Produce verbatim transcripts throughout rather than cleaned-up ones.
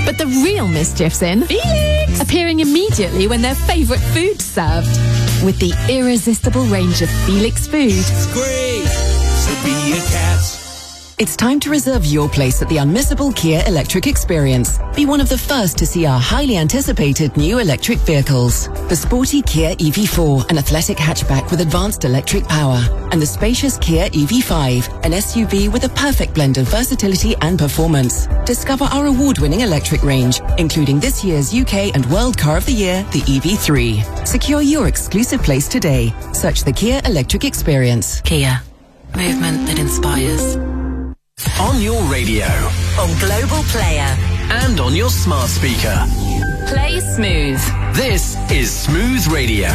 But the real mischief's in Felix, appearing immediately when their favourite food's served. With the irresistible range of Felix food. It's great to be a cat. It's time to reserve your place at the unmissable Kia Electric Experience. Be one of the first to see our highly anticipated new electric vehicles. The sporty Kia E V four, an athletic hatchback with advanced electric power. And the spacious Kia E V five, an S U V with a perfect blend of versatility and performance. Discover our award-winning electric range, including this year's U K and World Car of the Year, the E V three. Secure your exclusive place today. Search the Kia Electric Experience. Kia. Movement that inspires. On your radio. On Global Player. And on your smart speaker. Play Smooth. This is Smooth Radio.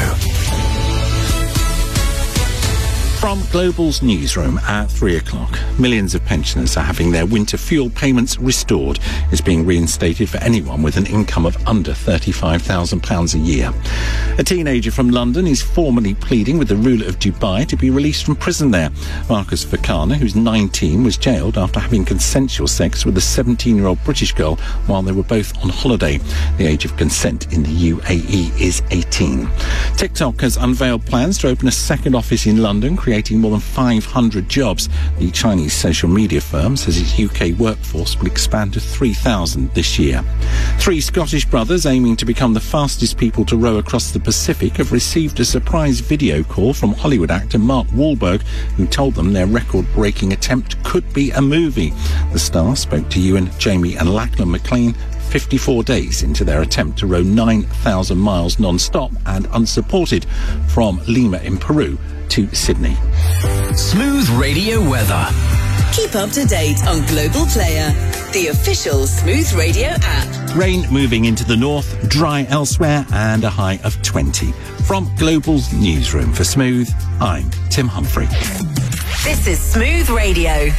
From Global's newsroom at three o'clock, millions of pensioners are having their winter fuel payments restored. It's being reinstated for anyone with an income of under thirty-five thousand pounds a year. A teenager from London is formally pleading with the ruler of Dubai to be released from prison there. Marcus Fakana, who's nineteen, was jailed after having consensual sex with a seventeen-year-old British girl while they were both on holiday. The age of consent in the U A E is eighteen. TikTok has unveiled plans to open a second office in London, creating more than five hundred jobs. The Chinese social media firm says its U K workforce will expand to three thousand this year. Three Scottish brothers aiming to become the fastest people to row across the Pacific have received a surprise video call from Hollywood actor Mark Wahlberg, who told them their record-breaking attempt could be a movie. The star spoke to Ewan, Jamie and Lachlan McLean fifty-four days into their attempt to row nine thousand miles non-stop and unsupported from Lima in Peru to Sydney. Smooth Radio weather. Keep up to date on Global Player, the official Smooth Radio app. Rain moving into the north, dry elsewhere, and a high of twenty. From Global's newsroom for Smooth, I'm Tim Humphrey. This is Smooth Radio.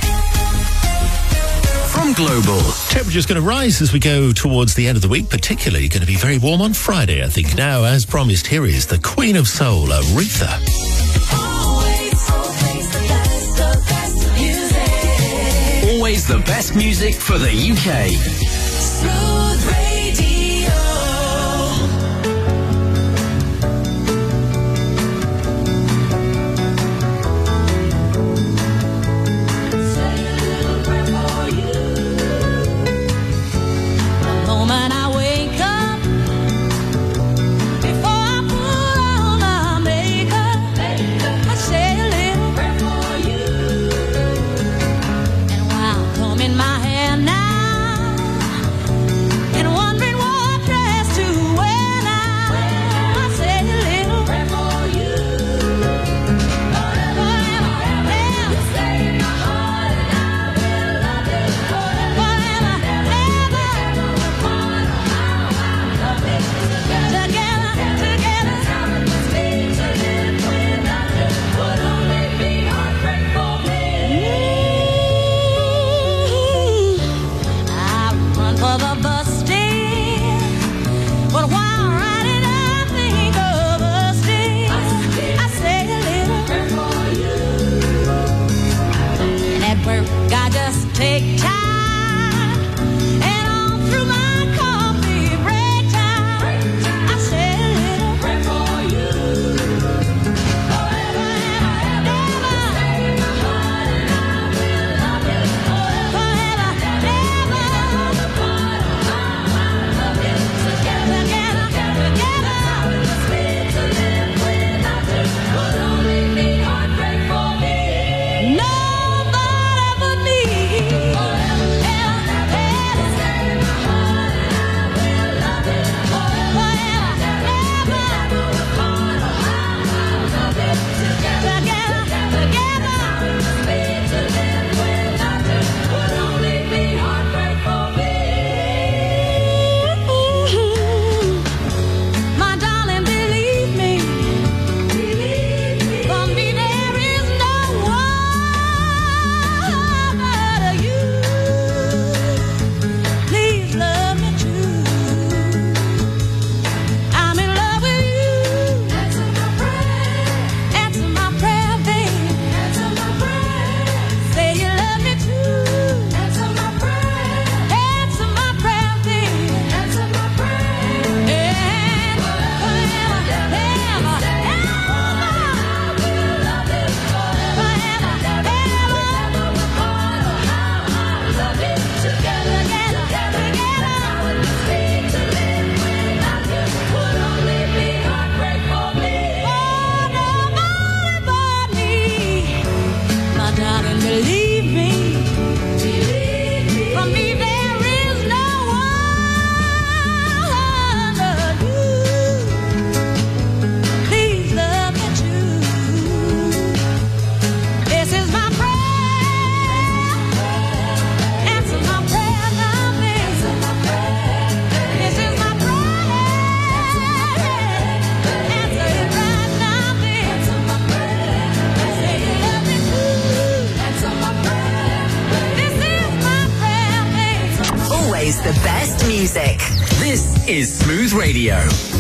From Global. Temperature's going to rise as we go towards the end of the week, particularly going to be very warm on Friday, I think. Now, as promised, here is the Queen of Soul, Aretha. Always the best music for the U K. Smooth Radio. In my hand now, best music. This is Smooth Radio.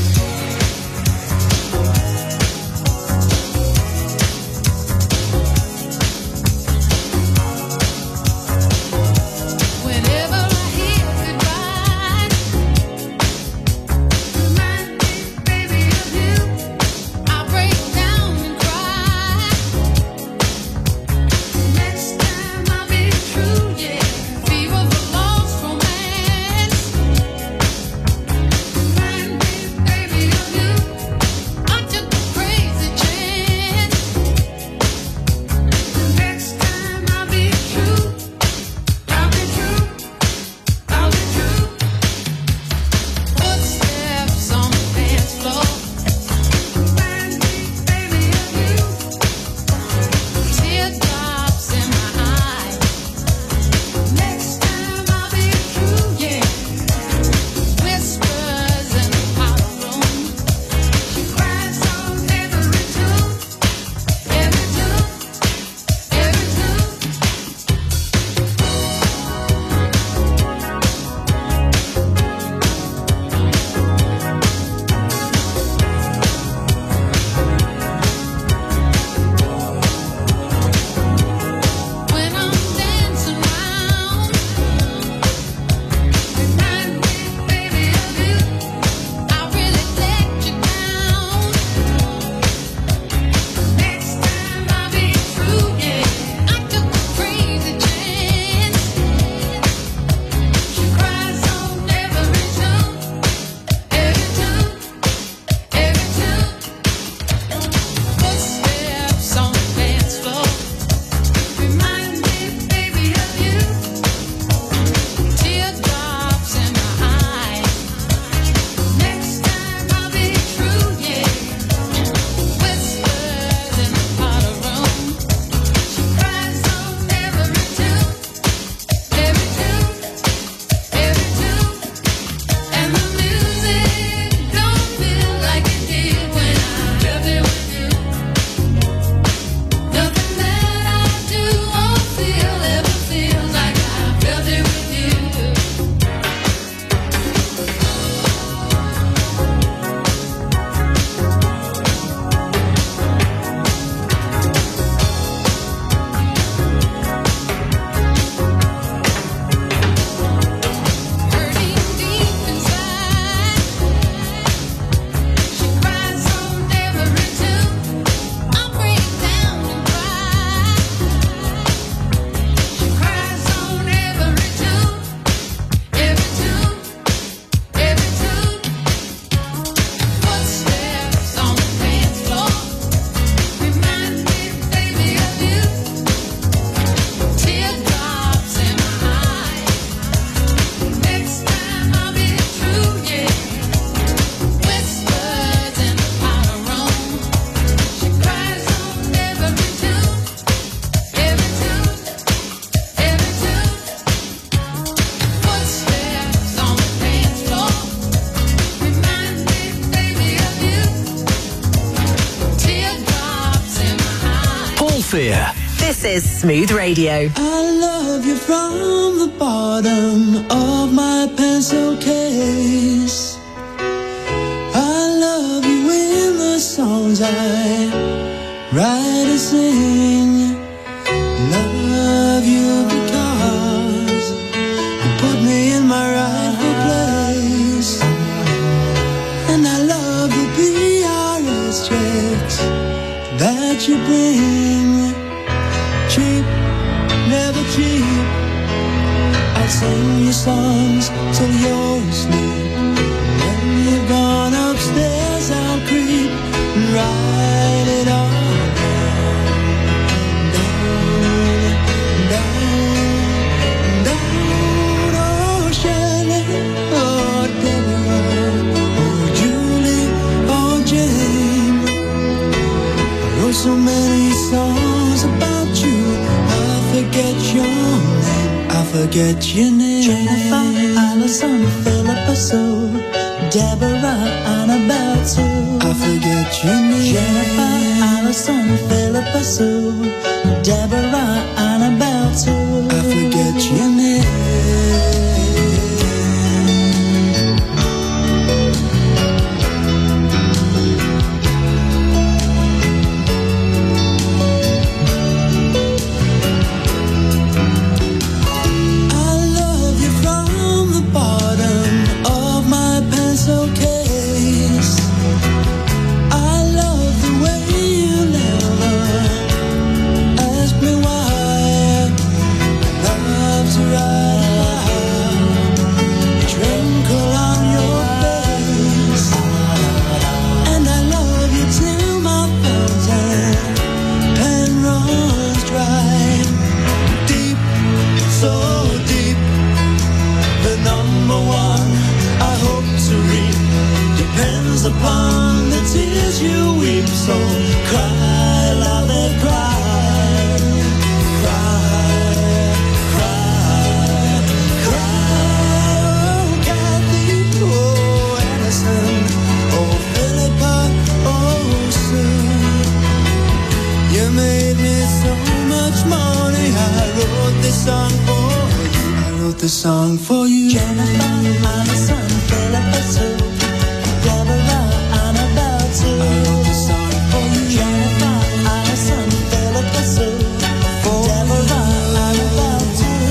This is Smooth Radio. I love you from the bottom of my pencil case. I love you in the songs I write and sing. Love you because you put me in my rightful place. And I love the P R S checks that you bring. Cheap, never cheap. I'll sing your songs till you're asleep. When you've gone upstairs, I'll creep and write it all down, down, down. Oh, Shelley, oh, Deborah, oh, Julie, oh, Jane. I wrote so many songs about you. I forget your name. I forget your name. Jennifer, Allison, Philippa Sue, Deborah, Annabelle Sue. I forget your name. Jennifer, Allison, Philippa Sue, Deborah, Annabelle Sue. I forget your name. upon the tears you weep. So cry, love it, cry, cry, cry, cry. Oh, Kathy, oh, Allison, oh, Philippa, oh, Sue. You made me so much money. I wrote this song for you. I wrote this song for you. Jennifer, Allison, Philippa, Sue. Deborah, Annabelle, too. I wrote this song for you. Jennifer, Allison, Philippa, Sue. Deborah, Annabelle, too.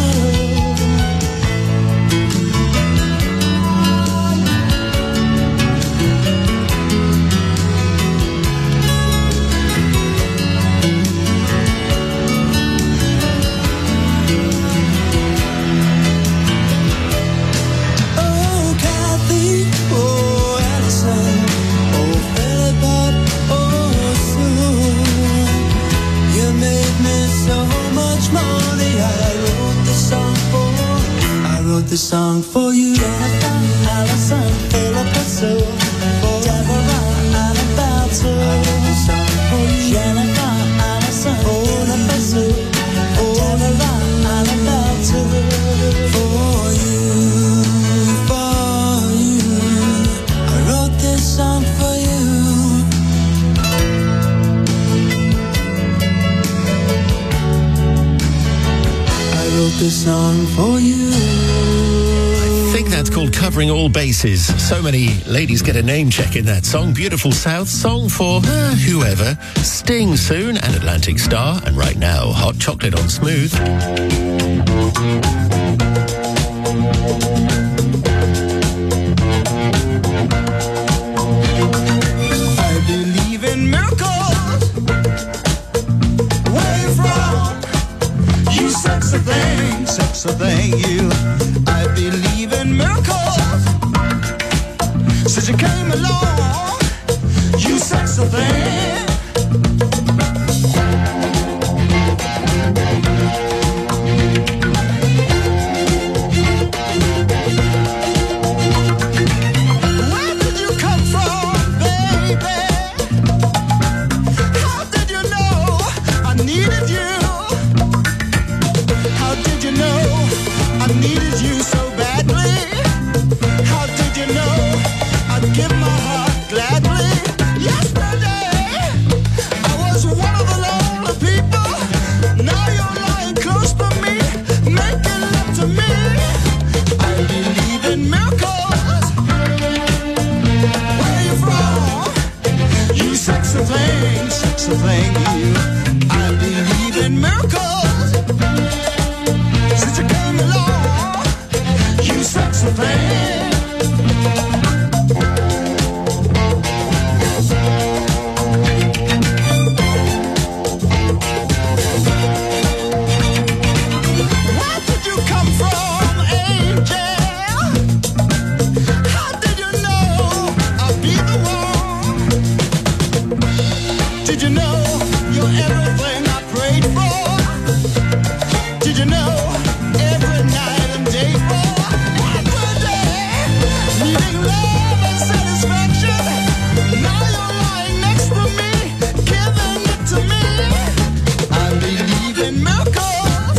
Oh, Kathy, oh, Allison, oh, Philippa, oh, Sue. You made me so much money. I wrote this song for, I wrote this song for you. Jennifer, Allison, Philippa, Sue. Deborah, Annabelle, too. I wrote this song for you. Jennifer, Allison, Philippa, Sue. Deborah, Annabelle, too. For you, for you. I wrote this song for you. I wrote this song for you. I think that's called covering all bases. So many ladies get a name check in that song. Beautiful South song for uh, whoever. Sting soon and Atlantic Star. And right now, Hot Chocolate on Smooth. I believe in miracles. Where you from? You sexy thing, sexy thing, you. I believe in miracles. Since you came along, you sexy thing. Where did you come from, baby? How did you know I needed you? How did you know I needed you so badly? How did you know I'd give my heart gladly? Yesterday, I was one of the lonely people. Now you're lying close to me, making love to me. I believe in miracles. Where you from? You sexy thing, sexy thing, you. I believe in miracles. Since you came along, you sexy thing. Where did you come from, angel? How did you know I'd be the one? Did you know you're everything I prayed for? Did you know every night and day for? Every day, needing love and satisfaction. Now you're lying next to me, giving it to me. I believe in miracles.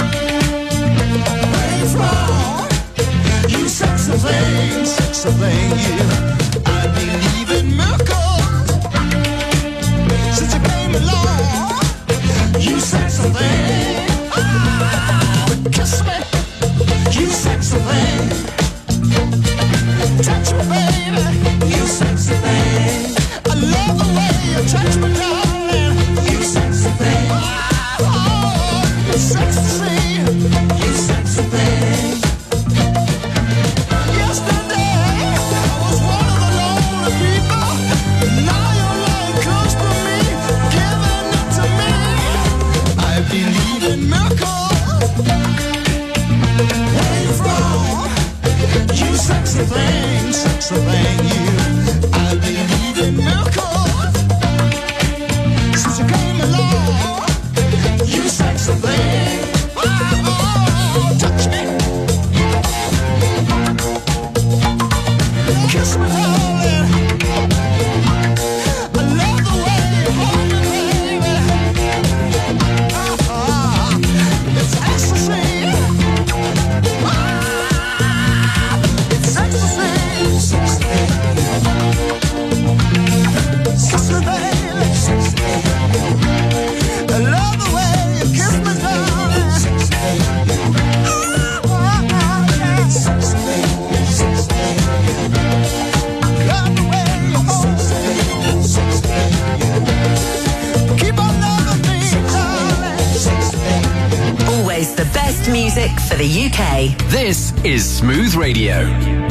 Where you from? You sexy thing, sexy thing, you. I believe in miracles. Since you came along, you sexy thing. Ah, kiss me, you sexy thing. Touch me, baby, you sexy thing. I love the way you touch me, darling. You sexy thing. Oh, it's sexy to see. You sexy thing. Yesterday, I was one of the lonely people. Now you're lying close to me, giving it to me. I believe in miracles. Where you from? You sexy thing, sexy thing, you. I believe in miracles. Since you came along, you sexy thing. Oh, oh, touch me. Kiss me, darling. the U K. This is Smooth Radio.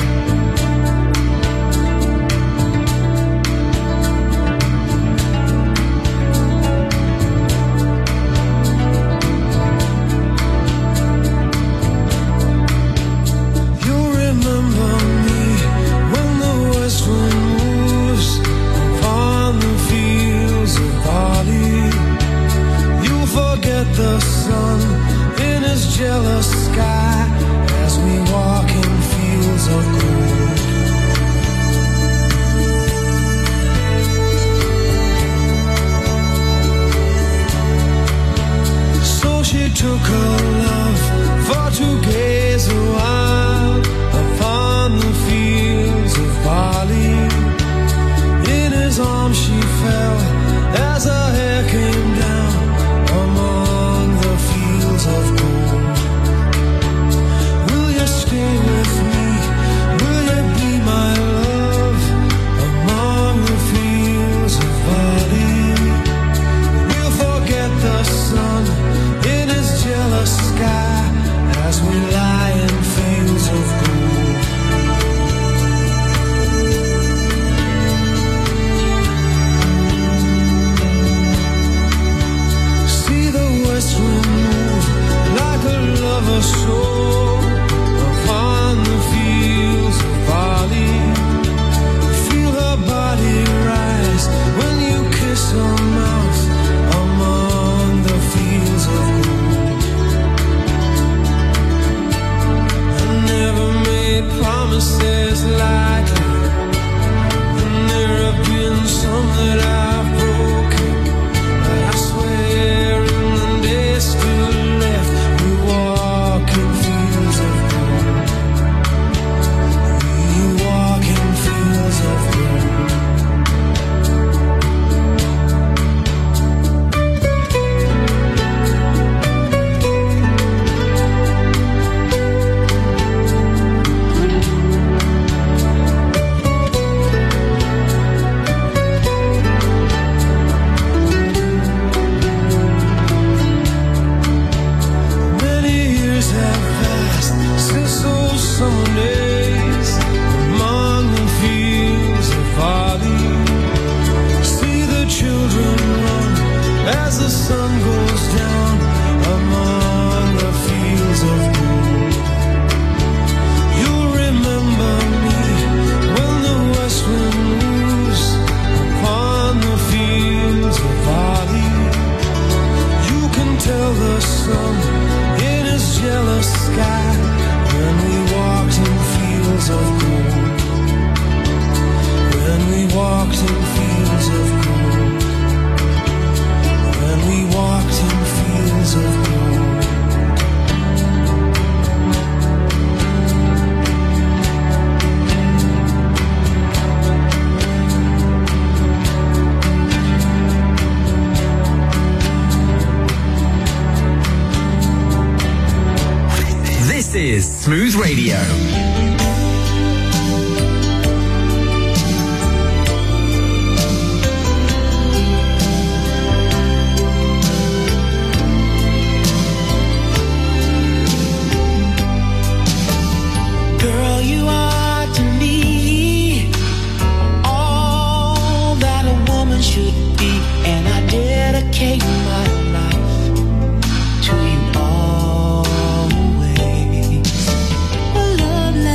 Smooth Radio. Love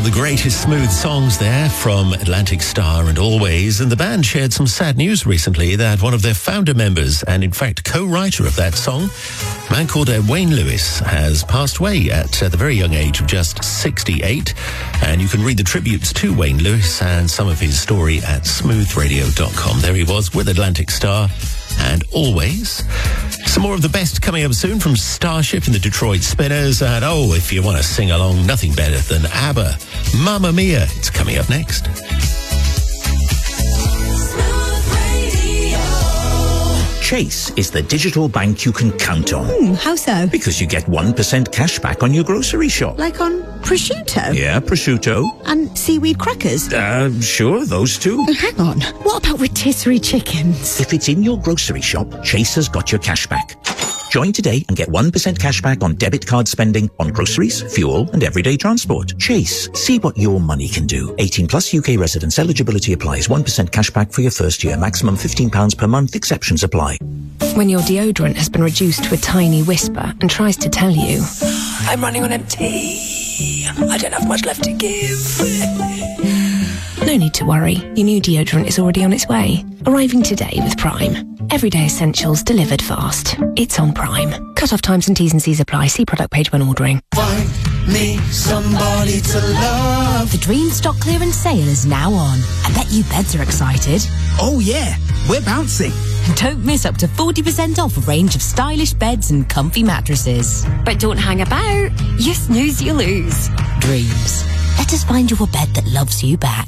the greatest smooth songs there from Atlantic Star and Always. And the band shared some sad news recently that one of their founder members, and in fact co-writer of that song, a man called uh, Wayne Lewis, has passed away at uh, the very young age of just sixty-eight. And you can read the tributes to Wayne Lewis and some of his story at smooth radio dot com. There he was with Atlantic Star and Always. Some more of the best coming up soon from Starship and the Detroit Spinners. And oh, if you want to sing along, nothing better than ABBA. Mamma Mia, it's coming up next. Chase is the digital bank you can count on. Hmm, how so? Because you get one percent cash back on your grocery shop. Like on prosciutto? Yeah, prosciutto. And seaweed crackers? Uh, sure, those two. Hang on, what about rotisserie chickens? If it's in your grocery shop, Chase has got your cash back. Join today and get one percent cash back on debit card spending on groceries, fuel and everyday transport. Chase. See what your money can do. eighteen plus U K residents. Eligibility applies. one percent cash back for your first year. Maximum fifteen pounds per month. Exceptions apply. When your deodorant has been reduced to a tiny whisper and tries to tell you, I'm running on empty. I don't have much left to give. No need to worry. Your new deodorant is already on its way. Arriving today with Prime. Everyday essentials delivered fast. It's on Prime. Cut-off times and T's and C's apply. See product page when ordering. Find me somebody to love. The Dream stock clearance sale is now on. I bet you beds are excited. Oh yeah, we're bouncing. Don't miss up to forty percent off a range of stylish beds and comfy mattresses. But don't hang about. You snooze, you lose. Dreams. Let us find you a bed that loves you back.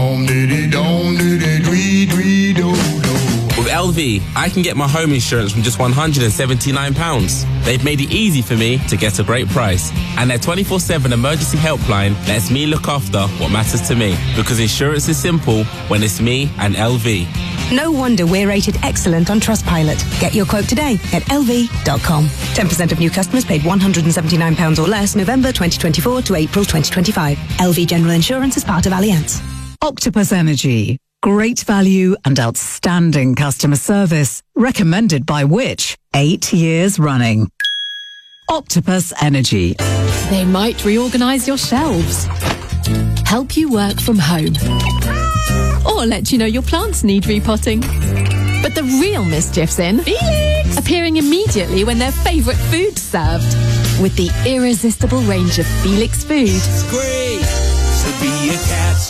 With L V, I can get my home insurance from just one hundred seventy-nine pounds. They've made it easy for me to get a great price. And their twenty-four seven emergency helpline lets me look after what matters to me. Because insurance is simple when it's me and L V. No wonder we're rated excellent on Trustpilot. Get your quote today at L V dot com. ten percent of new customers paid one hundred seventy-nine pounds or less November twenty twenty-four to April twenty twenty-five. L V General Insurance is part of Allianz. Octopus Energy. Great value and outstanding customer service. Recommended by Which? Eight years running. Octopus Energy. They might reorganise your shelves, help you work from home, or let you know your plants need repotting. But the real mischief's in Felix! Appearing immediately when their favourite food's served. With the irresistible range of Felix food. It's great to be a cat.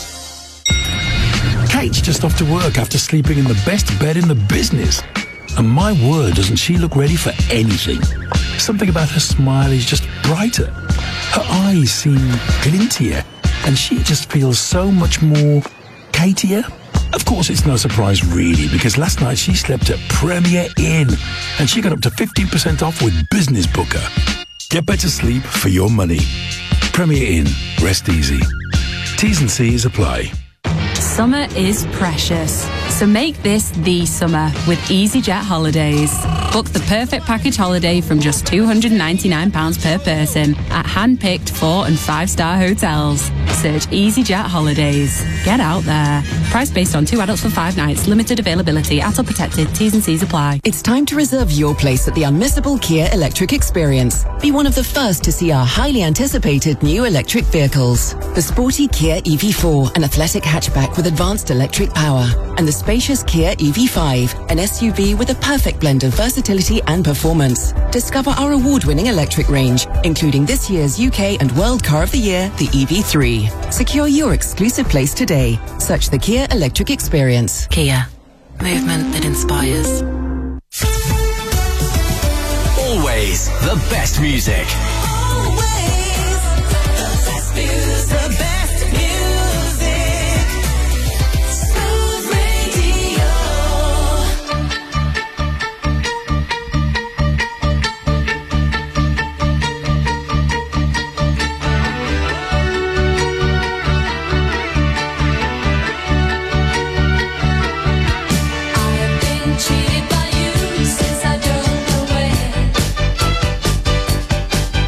Kate's just off to work after sleeping in the best bed in the business. And my word, doesn't she look ready for anything? Something about her smile is just brighter. Her eyes seem glintier. And she just feels so much more Katier. Of course, it's no surprise really, because last night she slept at Premier Inn. And she got up to fifteen percent off with Business Booker. Get better sleep for your money. Premier Inn. Rest easy. T's and C's apply. Summer is precious, so make this the summer with EasyJet Holidays. Book the perfect package holiday from just two hundred ninety-nine pounds per person at hand-picked four and five-star hotels. Search EasyJet Holidays. Get out there. Price based on two adults for five nights. Limited availability. A T L protected. T's and C's apply. It's time to reserve your place at the unmissable Kia Electric Experience. Be one of the first to see our highly anticipated new electric vehicles. The sporty Kia E V four, an athletic hatchback with advanced electric power. And the spacious Kia E V five, an S U V with a perfect blend of versatility and performance. Discover our award-winning electric range, including this year's U K and World Car of the Year, the E V three. Secure your exclusive place today. Search the Kia Electric Experience. Kia. Movement that inspires. Always the best music. Always the best music. The best music. Smooth Radio. I've been cheated by you since I drove away.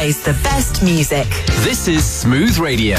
Always the best music. This is Smooth Radio.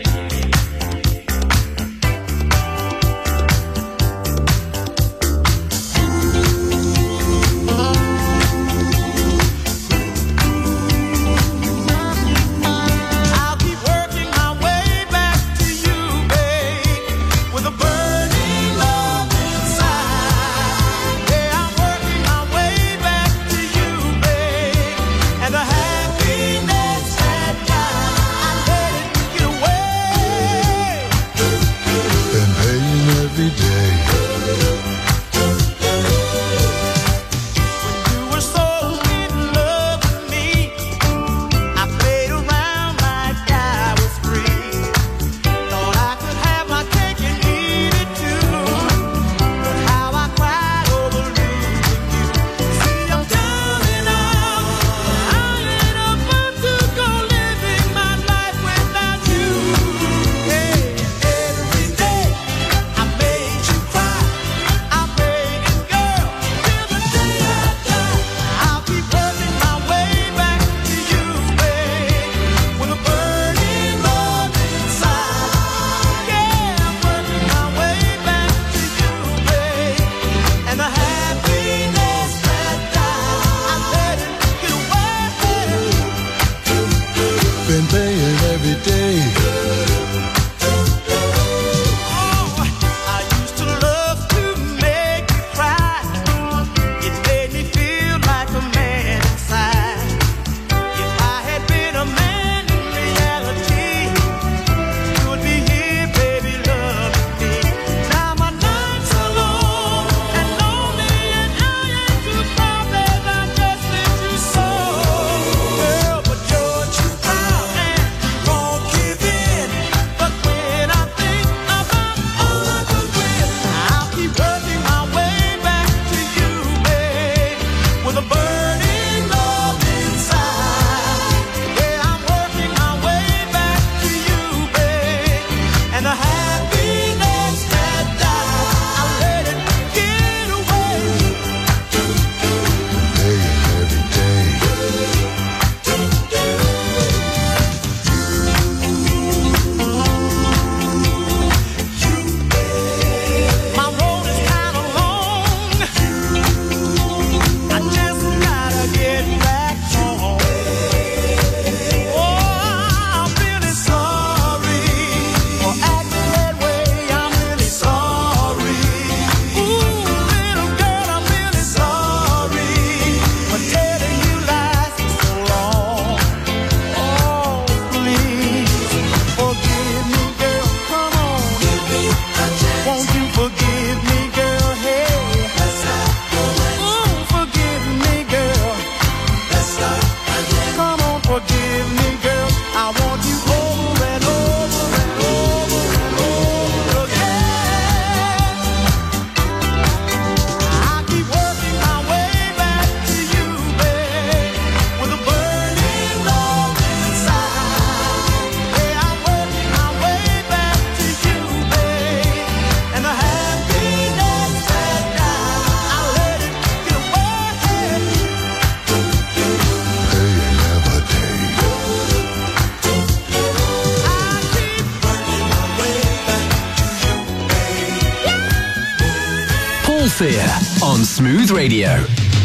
Fear on Smooth Radio.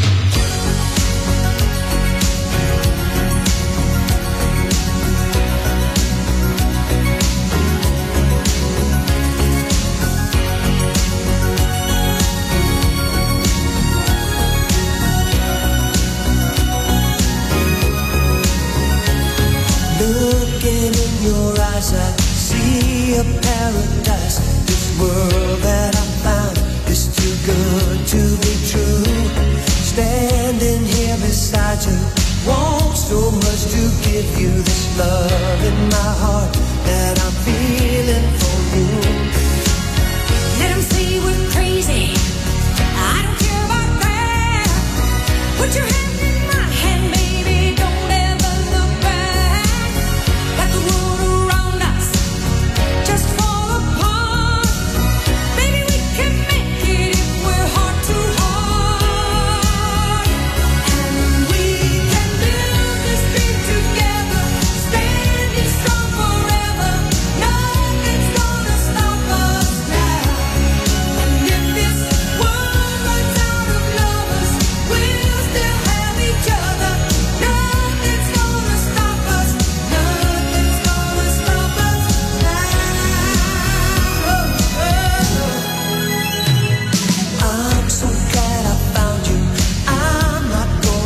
Looking in your eyes, I see a paradise. This world that I found is too good to be true. Standing here beside you, want so much to give you this love in my heart that I'm feeling for you. Let them say we're crazy, I don't care about that. Put your hand in my hand, baby, don't ever look back. Let the world around us just fall apart. Baby, we can make it if we're heart to heart. And we can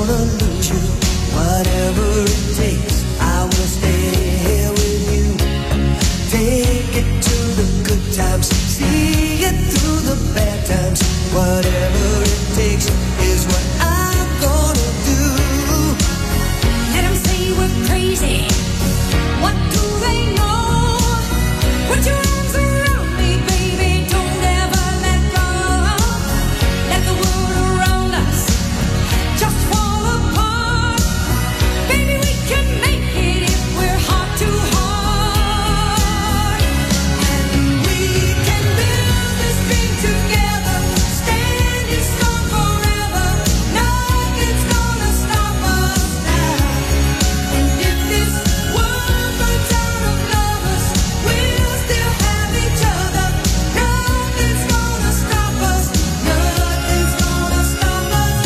wanna lose you. Whatever it takes, I will stay here with you. Take it to the good times, see it through the bad times. Whatever it takes is what I'm gonna do. Let them say we're crazy. What do they know? Put your arms around me, baby. Don't ever let go. Let the world around us just fall apart. Baby, we can make it if we're heart to heart. And we can build this dream together, standing strong forever. Nothing's gonna stop us now. And if this world runs out of lovers, we'll still have each other. Nothing's gonna stop us. Nothing's gonna stop us.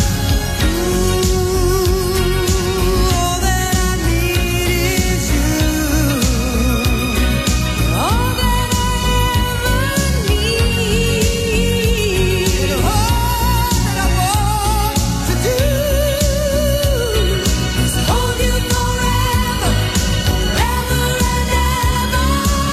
Ooh, all that I need is you. All that I ever need. All that I want to do is hold you forever, forever and ever.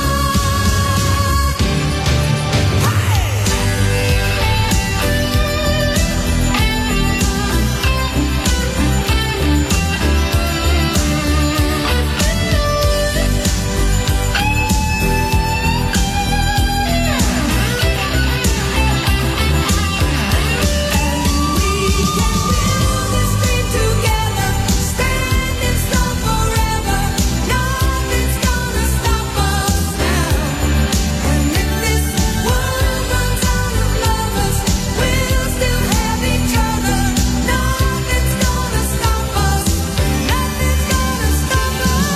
Together, standing strong forever. Nothing's gonna stop us now. And if this world runs out of lovers, we'll still have each other. Nothing's gonna stop us. Nothing's gonna stop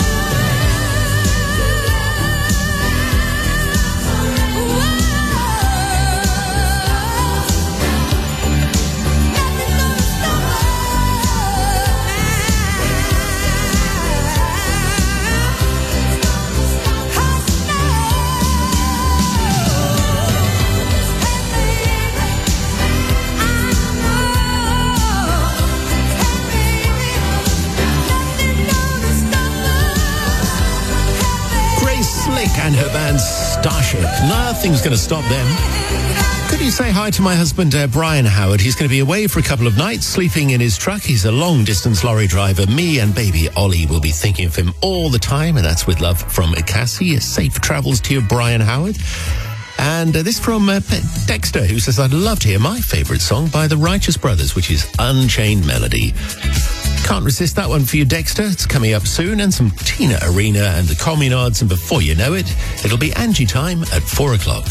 Grace Slick and her band Starship. Nothing's going to stop them. Could you say hi to my husband, uh, Brian Howard? He's going to be away for a couple of nights, sleeping in his truck. He's a long-distance lorry driver. Me and baby Ollie will be thinking of him all the time, and that's with love from Cassie. Safe travels to you, Brian Howard. And uh, this from uh, Dexter, who says, I'd love to hear my favourite song by the Righteous Brothers, which is Unchained Melody. Can't resist that one for you, Dexter. It's coming up soon. And some Tina Arena and the Communards. And before you know it, it'll be Angie time at four o'clock.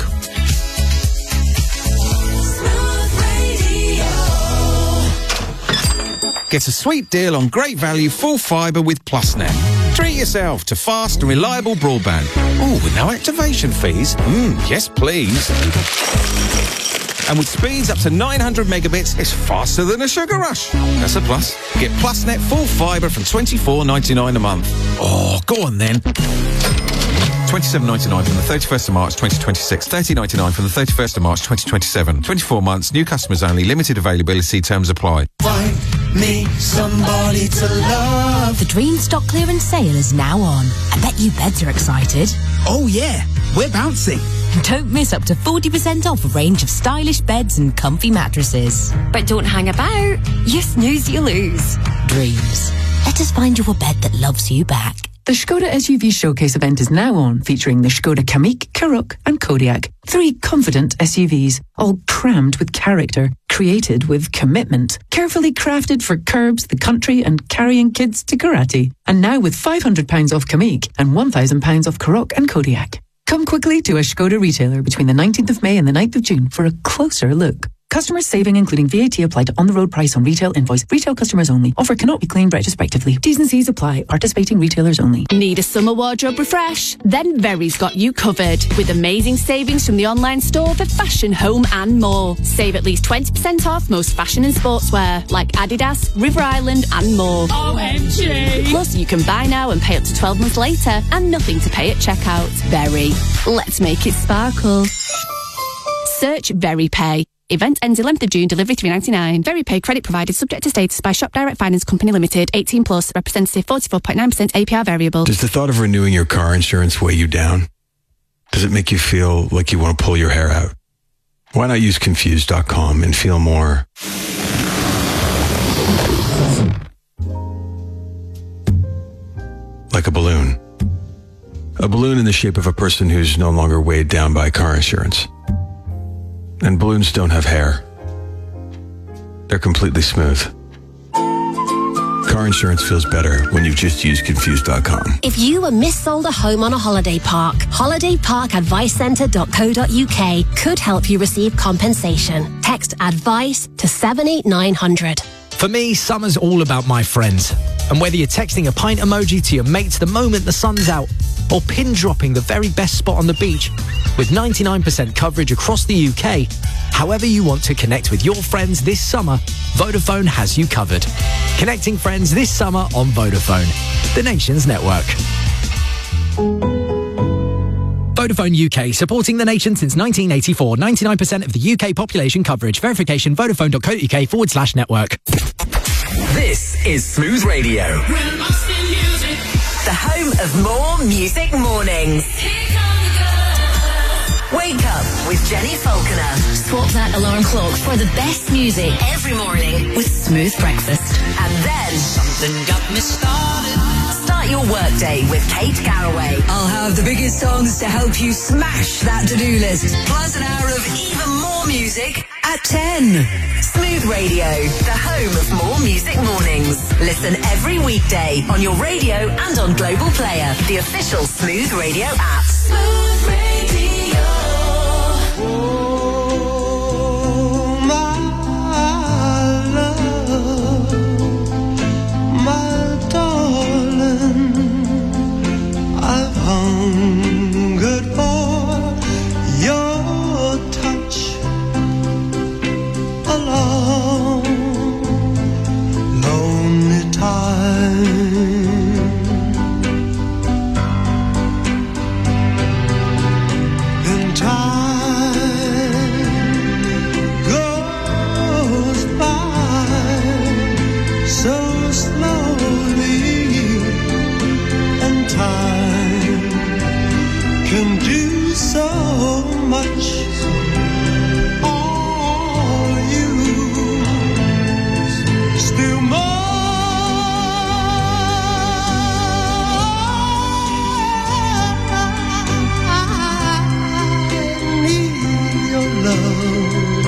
Get a sweet deal on great value full fibre with PlusNet. Treat yourself to fast and reliable broadband. Oh, with no activation fees? Mm, yes, please. And with speeds up to nine hundred megabits, it's faster than a sugar rush. That's a plus. Get PlusNet full fibre from twenty-four ninety-nine a month. Oh, go on then. twenty-seven ninety-nine from the thirty-first of March twenty twenty-six, thirty ninety-nine from the thirty-first of March twenty twenty-seven. twenty-four months, new customers only, limited availability, terms apply. Find me somebody to love. The Dream stock clearance sale is now on. I bet you beds are excited. Oh yeah, we're bouncing. Don't miss up to forty percent off a range of stylish beds and comfy mattresses. But don't hang about. You snooze, you lose. Dreams. Let us find you a bed that loves you back. The Skoda S U V Showcase event is now on, featuring the Skoda Kamiq, Karoq and Kodiaq. Three confident S U Vs, all crammed with character, created with commitment, carefully crafted for curbs, the country and carrying kids to karate. And now with five hundred pounds off Kamiq and one thousand pounds off Karoq and Kodiaq. Come quickly to a Skoda retailer between the nineteenth of May and the ninth of June for a closer look. Customers saving including V A T applied to on-the-road price on retail invoice. Retail customers only. Offer cannot be claimed retrospectively. T's and C's apply. Participating retailers only. Need a summer wardrobe refresh? Then Very's got you covered. With amazing savings from the online store for fashion, home and more. Save at least twenty percent off most fashion and sportswear like Adidas, River Island and more. O M G! Plus you can buy now and pay up to twelve months later and nothing to pay at checkout. Very. Let's make it sparkle. Search VeryPay. Event ends eleventh of June, delivery three ninety-nine. Very paid credit provided subject to status by Shop Direct Finance Company Limited, eighteen plus, representative forty-four point nine percent A P R variable. Does the thought of renewing your car insurance weigh you down? Does it make you feel like you want to pull your hair out? Why not use Confused dot com and feel more like a balloon? A balloon in the shape of a person who's no longer weighed down by car insurance. And balloons don't have hair. They're completely smooth. Car insurance feels better when you've just used Confused dot com. If you were missold a home on a holiday park, holiday park advice centre dot co dot uk could help you receive compensation. Text ADVICE to seven eight nine hundred. For me, summer's all about my friends. And whether you're texting a pint emoji to your mates the moment the sun's out, or pin dropping the very best spot on the beach, with ninety-nine percent coverage across the U K, however you want to connect with your friends this summer, Vodafone has you covered. Connecting friends this summer on Vodafone, the nation's network. Vodafone U K, supporting the nation since nineteen eighty-four. ninety-nine percent of the U K population coverage. Verification, vodafone.co.uk forward slash network. This is Smooth Radio. The home of more music mornings. Wake up with Jenny Falconer. Swap that alarm clock for the best music Every morning with Smooth Breakfast. and then Something got me started. start your workday with Kate Garraway. I'll have the biggest songs to help you smash that to-do list. Plus an hour of even more music At ten. Smooth Radio, the home of more music mornings. Listen every weekday on your radio and on Global Player, the official Smooth Radio app. Smooth Radio. Oh, my love, my darling, I've hungered for your touch a long, lonely time. And time goes by so slowly, and time can do so much. All you still more. I need your love.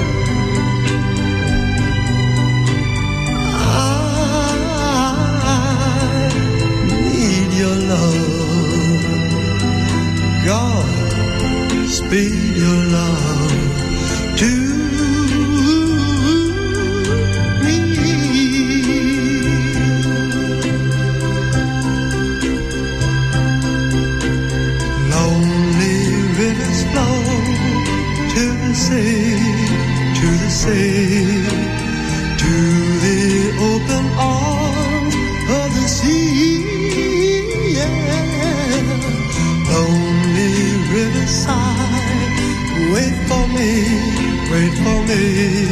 I need your love. God, speed your love to lonely rivers flow to the sea, to the sea, to the open arms of the sea. Yeah. Lonely riverside, wait for me, wait for me.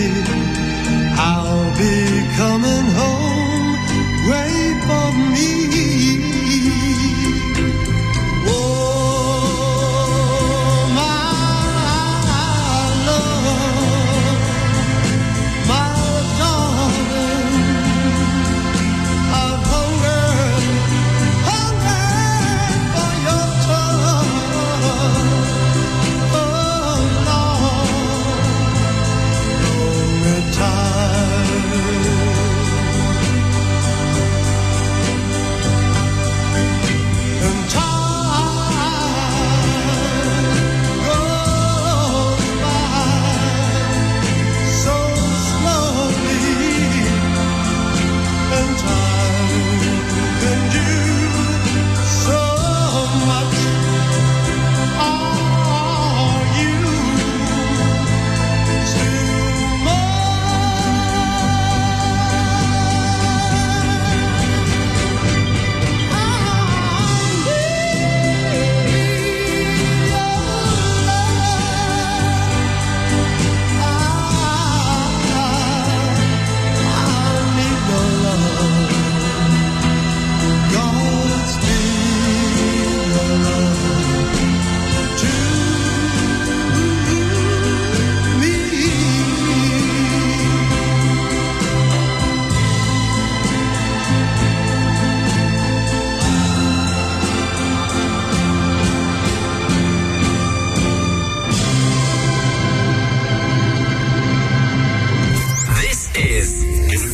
I'll be coming home, wait for me. Oh, my love, my darling, I've hungered, hungered for your touch. Oh, long, long time.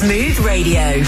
Smooth Radio.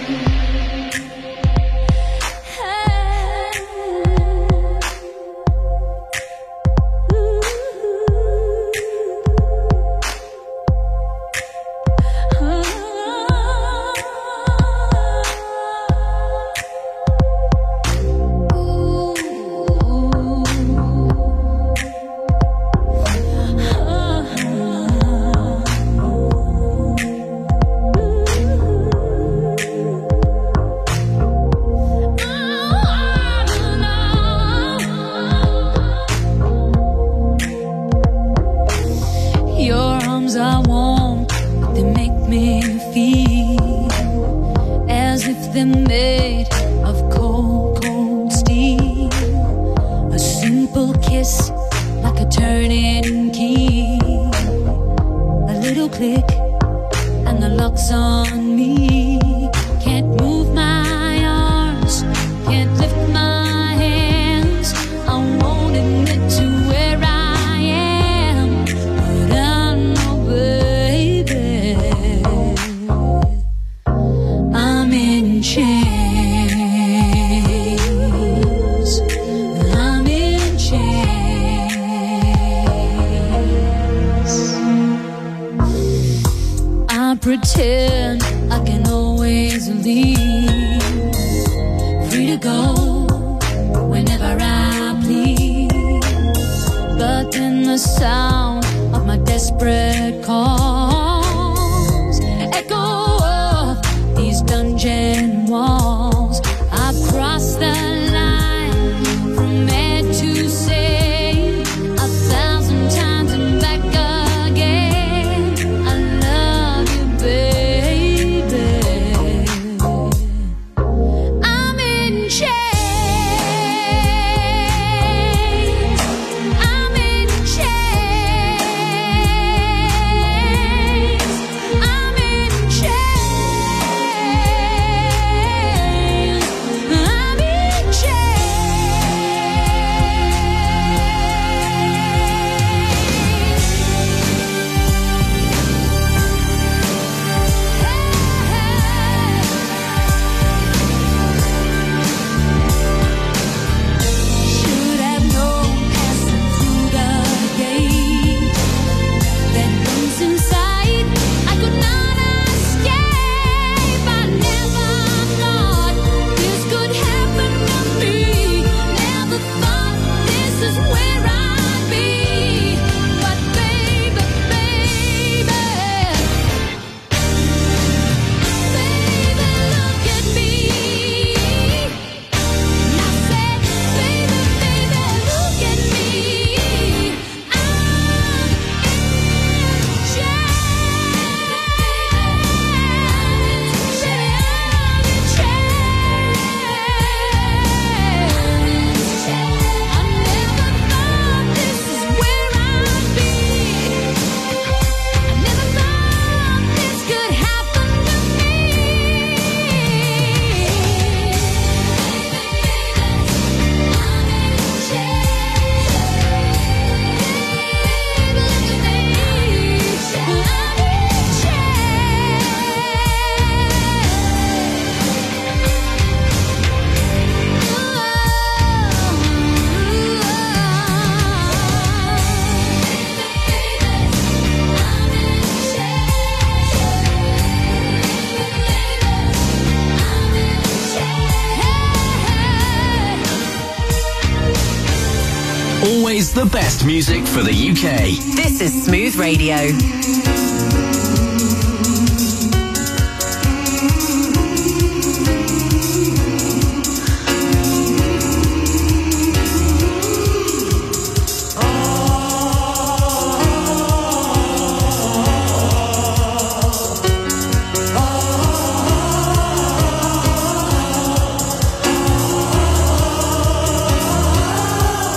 Always the best music for the U K. This is Smooth Radio.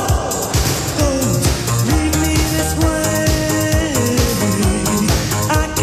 Leave me this way.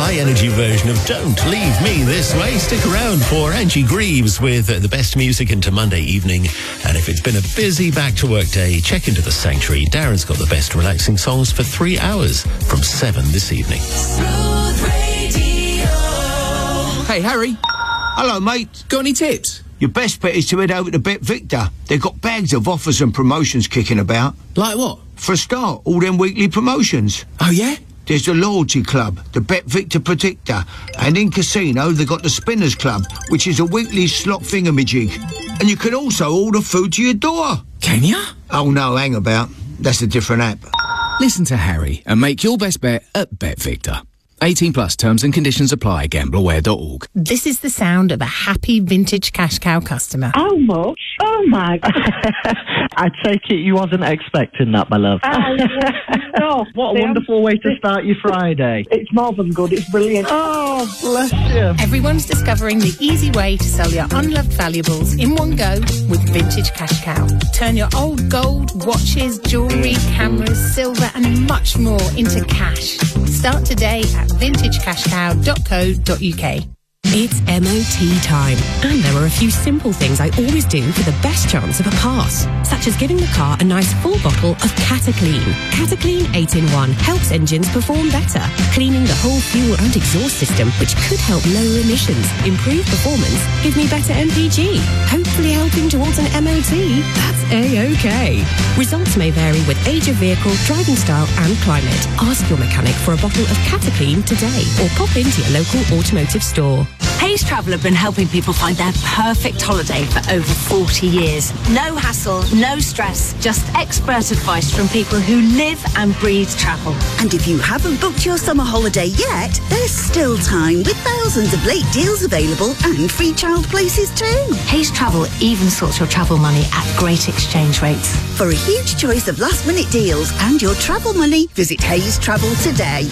high-energy version of Don't Leave Me This Way. Stick around for Angie Greaves with uh, the best music into Monday evening. And if it's been a busy back-to-work day, check into the Sanctuary. Darren's got the best relaxing songs for three hours from seven this evening. Hey, Harry. Hello, mate. Got any tips? Your best bet is to head over to Bet Victor. They've got bags of offers and promotions kicking about. Like what? For a start, all them weekly promotions. Oh, yeah? There's the Loyalty Club, the Bet Victor Predictor, and in Casino, they've got the Spinners Club, which is a weekly slot thingamajig. And you can also order food to your door. Can ya? Oh, no, hang about. That's a different app. Listen to Harry and make your best bet at Bet Victor. eighteen plus terms and conditions apply. Gamble aware dot org. This is the sound of a happy vintage cash cow customer. How much? Oh my God. I take it you wasn't expecting that, my love. Oh, no. What a See, wonderful I'm- way to start your Friday. It's more than good. It's brilliant. Oh, bless you. Everyone's discovering the easy way to sell your unloved valuables in one go with Vintage Cash Cow. Turn your old gold, watches, jewellery, cameras, silver and much more into cash. Start today at vintage cash cow dot co dot uk. It's M O T time, and there are a few simple things I always do for the best chance of a pass, such as giving the car a nice full bottle of Cataclean. Cataclean eight in one helps engines perform better, cleaning the whole fuel and exhaust system, which could help lower emissions, improve performance, give me better M P G, hopefully helping towards an M O T. That's A-OK. Results may vary with age of vehicle, driving style and climate. Ask your mechanic for a bottle of Cataclean today, or pop into your local automotive store. Hayes Travel have been helping people find their perfect holiday for over forty years. No hassle, no stress, just expert advice from people who live and breathe travel. And if you haven't booked your summer holiday yet, there's still time with thousands of late deals available and free child places too. Hayes Travel even sorts your travel money at great exchange rates. For a huge choice of last minute deals and your travel money, visit Hayes Travel today.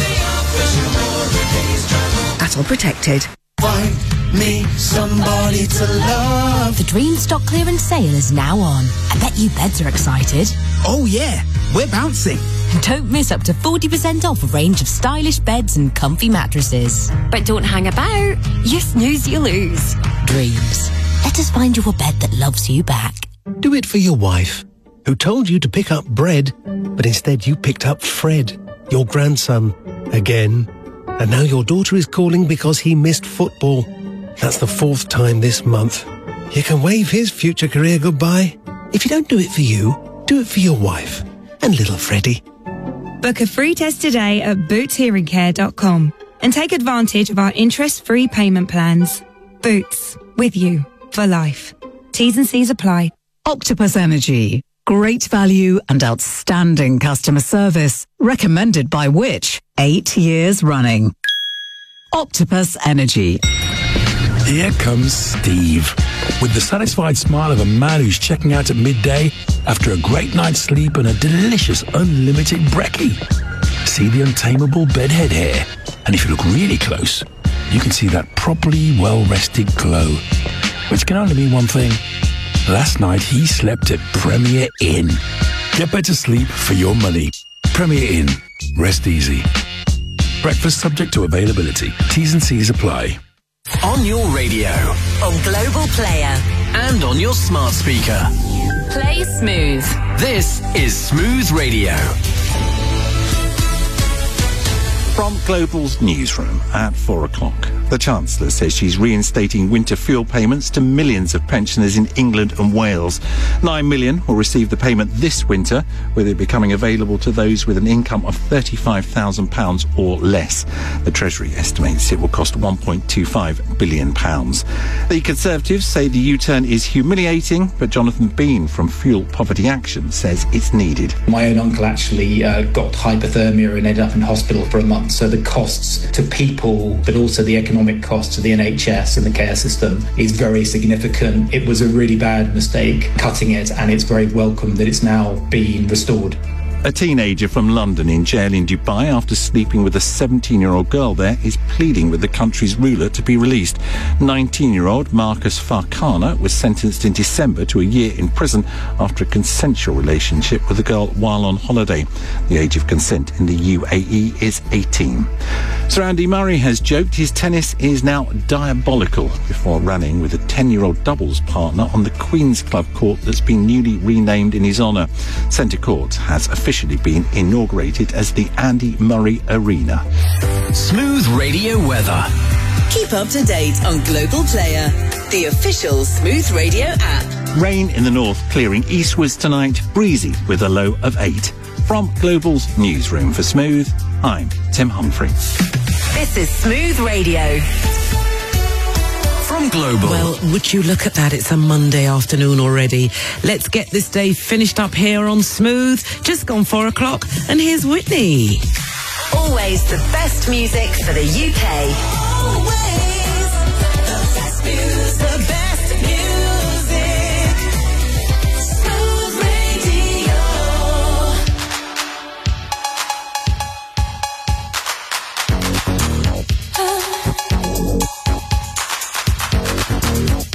At all protected. Find me somebody to love. The Dream Stock Clearance Sale is now on. I bet you beds are excited. Oh, yeah. We're bouncing. Don't miss up to forty percent off a range of stylish beds and comfy mattresses. But don't hang about. You snooze, you lose. Dreams. Let us find you a bed that loves you back. Do it for your wife, who told you to pick up bread, but instead you picked up Fred, your grandson, again. And now your daughter is calling because he missed football. That's the fourth time this month. You can wave his future career goodbye. If you don't do it for you, do it for your wife and little Freddie. Book a free test today at boots hearing care dot com and take advantage of our interest-free payment plans. Boots, with you for life. T's and C's apply. Octopus Energy. Great value and outstanding customer service. Recommended by Which? Eight years running. Octopus Energy. Here comes Steve, with the satisfied smile of a man who's checking out at midday after a great night's sleep and a delicious unlimited brekkie. See the untamable bedhead hair, and if you look really close, you can see that properly well-rested glow, which can only mean one thing. Last night he slept at Premier Inn. Get better sleep for your money. Premier Inn. Rest easy. Breakfast subject to availability. T's and C's apply. On your radio. On Global Player. And on your smart speaker. Play smooth. This is Smooth Radio. From Global's newsroom at four o'clock. The Chancellor says she's reinstating winter fuel payments to millions of pensioners in England and Wales. Nine million will receive the payment this winter, with it becoming available to those with an income of thirty-five thousand pounds or less. The Treasury estimates it will cost one point two five billion pounds. The Conservatives say the U-turn is humiliating, but Jonathan Bean from Fuel Poverty Action says it's needed. My own uncle actually uh, got hypothermia and ended up in hospital for a month. So the costs to people, but also the economic costs to the N H S and the care system is very significant. It was a really bad mistake cutting it, and it's very welcome that it's now being restored. A teenager from London in jail in Dubai after sleeping with a seventeen-year-old girl there is pleading with the country's ruler to be released. nineteen-year-old Marcus Farkhana was sentenced in December to a year in prison after a consensual relationship with a girl while on holiday. The age of consent in the U A E is eighteen. Sir Andy Murray has joked his tennis is now diabolical before running with a ten-year-old doubles partner on the Queen's Club court that's been newly renamed in his honour. Centre Court has officially been inaugurated as the Andy Murray Arena. Smooth Radio weather. Keep up to date on Global Player, the official Smooth Radio app. Rain in the north clearing eastwards tonight, breezy with a low of eight. From Global's newsroom for Smooth, I'm Tim Humphrey. This is Smooth Radio. From Global. Well, would you look at that? It's a Monday afternoon already. Let's get this day finished up here on Smooth. Just gone four o'clock, and here's Whitney. Always the best music for the U K.